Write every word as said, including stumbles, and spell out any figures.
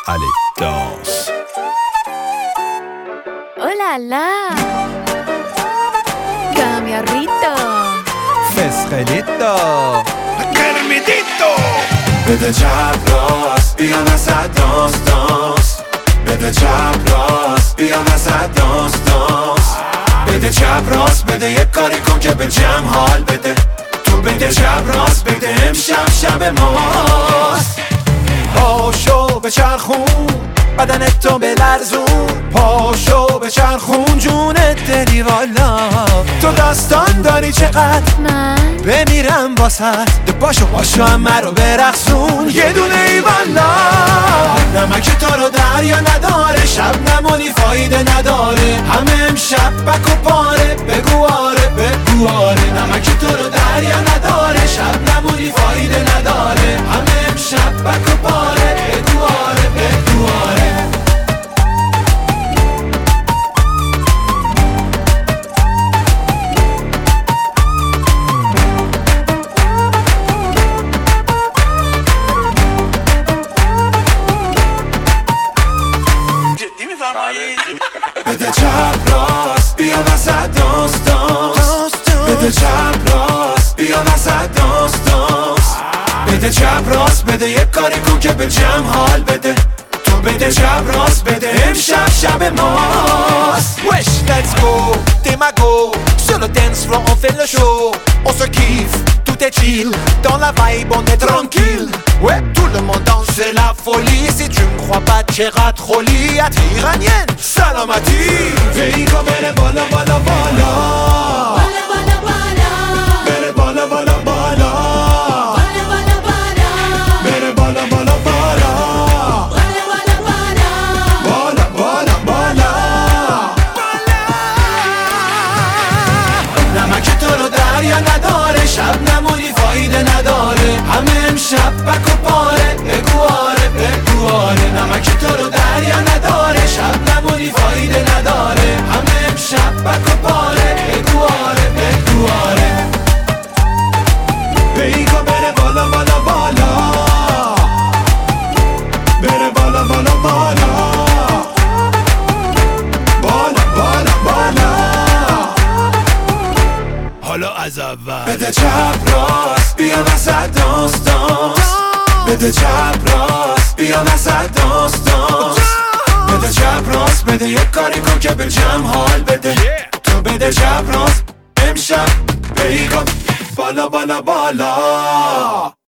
Allez, danse. Oh là là! Cambiarrito! فسخلیتو گرمیدیتو بده چپ راست بیا وسط دانس دانس بده چپ راست بیا وسط دانس دانس بده چپ راست بده یک کاری کن که به جمع حال بده تو بده چپ راست بده امشب شب ماست پاشو به چرخون بدنت تو بلرزون پاشو به چرخون جونت دلی والا تو داستان داری چقدر من بمیرم واسد باشو باشو همه رو برقصون یه دونه ای والا نمک تو رو دریا نداره شب نمونی فایده نداره همه امشب بک و پاره بگو آره بگو آره نمک تو رو دریا نداره شب نمونی فایده نداره همه امشب بک و پاره بگو آره بگو آره بده چپ راست بیا وسط دانس دانس بده چپ راست بیا وسط دانس دانس بده چپ راست بده یک کاری کن که به جمع حال بده تو بده چپ راست بده امشب شب ماست Wesh let's go démago sur le dance floor on fait le show on se kiffe tout est chill dans la vibe on est tranquille ouais tout le monde danse c'est la folie si tu me crois pas چقدر خولی ات ایرانیان سلامتی ویگو بره بالا بالا بالا بالا بالا بالا بره بالا بالا بالا بالا بالا بالا بره بالا بالا بالا بالا بالا بالا بالا بالا بالا نمک تو رو دریا نداره شب نمونی فایده نداره همه امشب بک و پاره بگو آره بگو آره نمک تو رو دریا نداره شب نمونی فایده نداره همه امشب بک و پاره بگو آره بگو آره بیگا بره بالا بالا بالا بره بالا بالا بالا بالا بالا بالا حالا از اول بده چپ راست بیا وسط دانس دانس بده چپ راست بیا وسط دانس دانس بده چپ راست بده یک کاری کن که به جمع حال بده تو بده چپ راست امشب بیگم بالا بالا بالا